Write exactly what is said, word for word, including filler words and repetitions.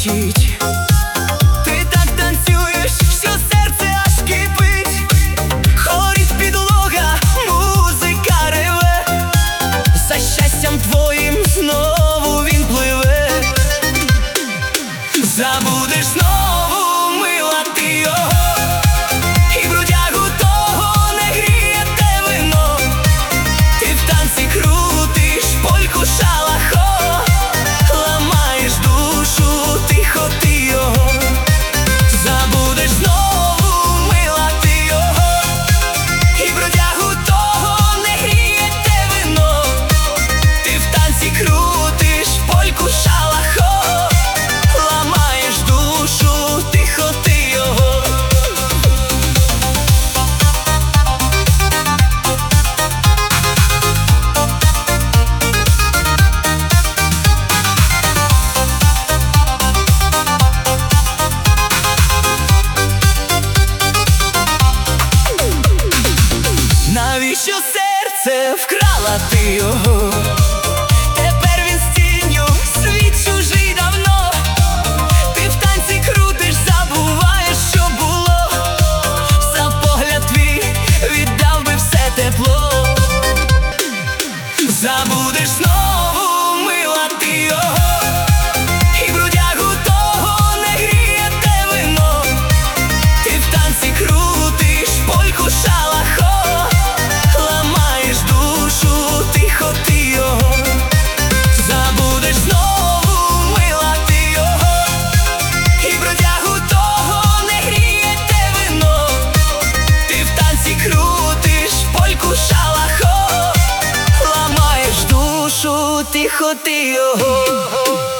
кричить. Ти так танцюєш, що серце аж кипить. Горить підлога, музика реве. За щастям твоїм знову він пливе. Забудеш знову, мила, ти його, і бродягу того не гріє те вино. Ти в танці крутиш польку шалахо, ламаєш душу, тихо ти його. Забудеш знову, мила, ти його, і бродягу того не гріє те вино. Ти в танці крутиш польку шалахо, ламаєш душу, тихо ти його. Навіщо серце вкрала ти його? Тепер він з тінню, світ чужий давно. Ти в танці крутиш, забуваєш, що було. За погляд твій віддав би все тепло. Забудеш знову, мила, ти його, і бродягу того не гріє те вино. Ти в танці крутиш польку шалахо, ламаєш душу, тихо ти його. Забудеш знову, мила, ти його, і бродягу того не гріє те вино. Ти в танці крутиш польку шалахо, ламаєш душу, тихо ти його.